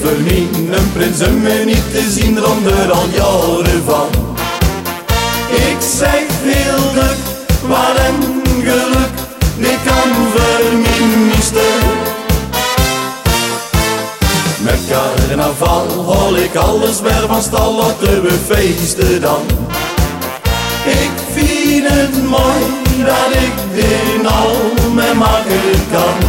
voor mij een prins om me niet te zien ronder al jaren van. Ik zeg heel druk, wat een geluk, dit kan voor mij niet stuk. Met carnaval haal ik alles weer van stal, laten we feesten dan. Ik vind het mooi dat ik dit al mee maken kan.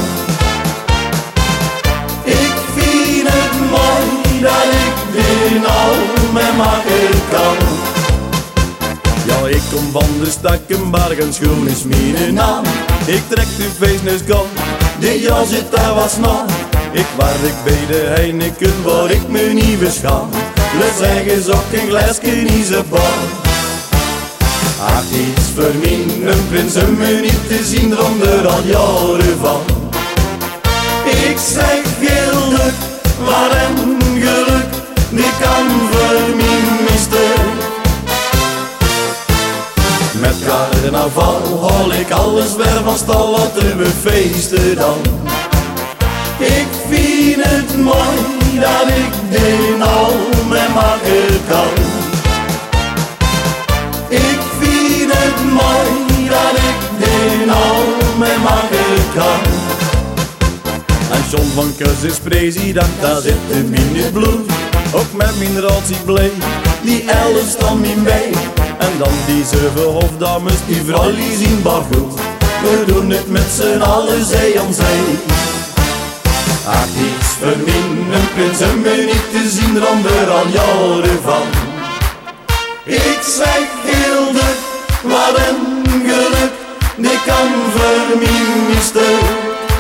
Ik vind het mooi dat ik dit al mee maken kan. Ja, ik kom van de Stakkenberg en schoon is mijn naam. Ik trek de feestneus kan, dit jaar zit daar wat na. Ik werk bij de Heineken waar ik me niet beschaam. We zeggen zo een glaasje niet zo bar. Ach, iets voor mij een prins om me niet te zien ronder al jaren van. Ik zeg heel druk, wat een geluk, die kan voor mij niet stuk. Met carnaval haal ik alles weer van stal, laten we feesten dan. Ik vind het mooi dat ik dit al mee maken kan. Ik vind het mooi dat ik dit al mee maken kan. En John van Kus is president, daar zit in mijn bloed. Ook met mijn raad zie blij, die 11 staan mij bij. En dan die 7 hofdames, die vrouw die zien bar goed. We doen het met z'n allen, zij aan zij. Ach, iets voor mij een prins om me niet te zien ronder al jaren van. Ik zeg heel druk, wat een geluk, die kan voor mij niet stuk.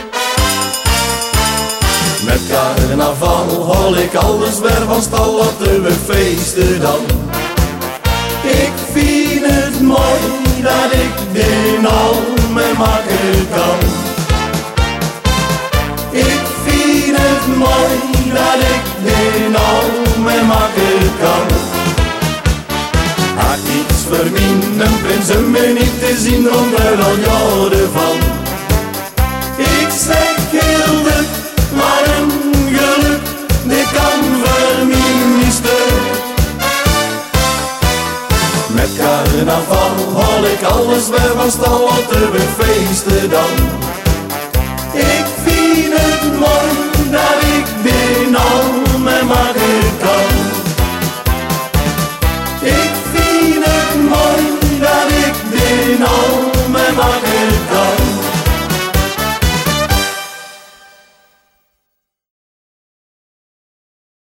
Met carnaval haal ik alles weer van stal, laten we feesten dan. Ik vind het mooi dat ik dit al mee maken kan. Ik vind het mooi dat ik dit al mee maken kan. Ach, iets voor mij een prins om me niet te zien ronder al jaren van. Ik zeg heel druk, maar een geluk, dit kan voor mij niet stuk. Met carnaval haal ik alles weer van stal, laten we feesten dan.